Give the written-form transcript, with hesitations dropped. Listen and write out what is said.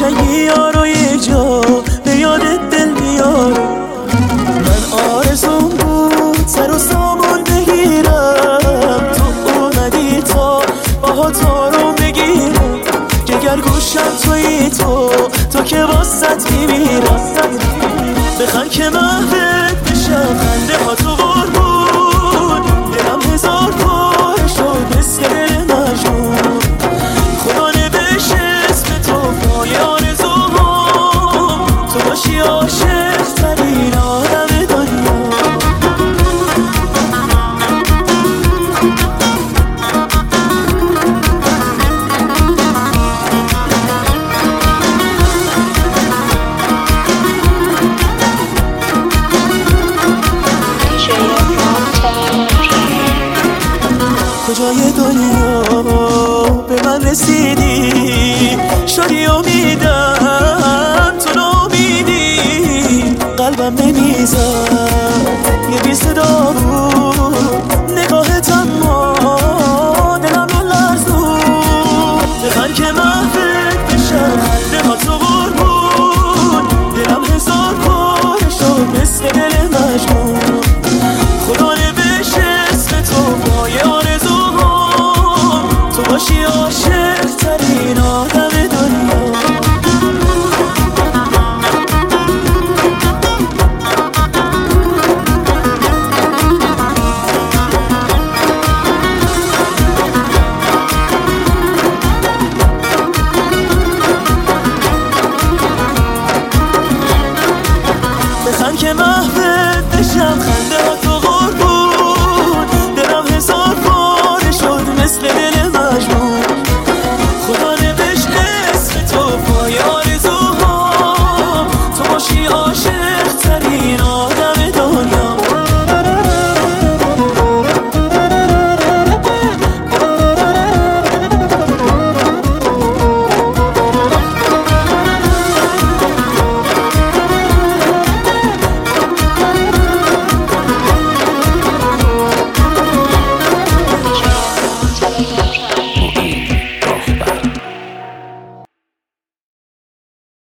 قشنگی یارو یه جا به یادت دل میاره. من آرزوم بود سر و سامان بگیرم، تو اومدی تا باها تو رو بگیرم. جگر گوشم توی تو که واسط میمیرم. بخند که محبت بشم، خنده ها تو قربون، دلم هزار بار شد مثل دل مجنون. خدا نوشت اسم تو پای آرزوهام، تو باشی عاشق ترین آدم دنیا. کجای دنیا به من رسیدی،